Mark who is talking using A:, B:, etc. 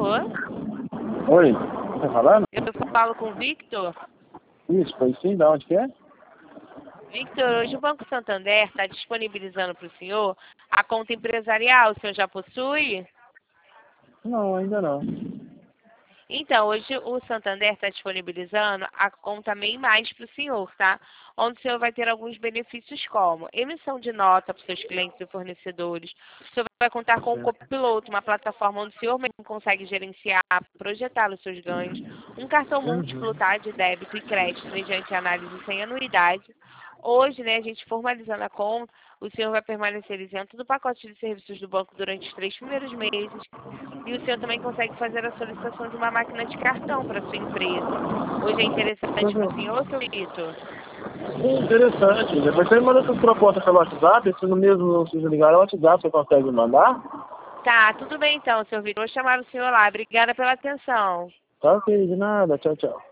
A: Alô?
B: Oi, tá falando?
A: Eu falo com o Victor.
B: Isso, foi sim, da onde que é?
A: Victor, hoje o Banco Santander está disponibilizando para o senhor a conta empresarial. O senhor já possui?
B: Não, ainda não.
A: Então, hoje o Santander está disponibilizando a conta MEI Mais para o senhor, tá? Onde o senhor vai ter alguns benefícios como emissão de nota para os seus clientes e fornecedores. O senhor vai contar com o Copiloto, uma plataforma onde o senhor mesmo consegue gerenciar, projetar os seus ganhos. Um cartão múltiplo, tá? De débito e crédito mediante análise sem anuidade. Hoje, né, a gente formalizando a conta, o senhor vai permanecer isento do pacote de serviços do banco durante os 3 primeiros meses. E o senhor também consegue fazer a solicitação de uma máquina de cartão para sua empresa. Hoje é interessante para o senhor, seu Vitor?
B: Interessante. Depois você manda suas propostas pelo WhatsApp, se no mesmo não se ligar no WhatsApp, você consegue mandar?
A: Tá, tudo bem então, seu Vitor. Vou chamar o senhor lá. Obrigada pela atenção.
B: Tá ok, de nada. Tchau, tchau.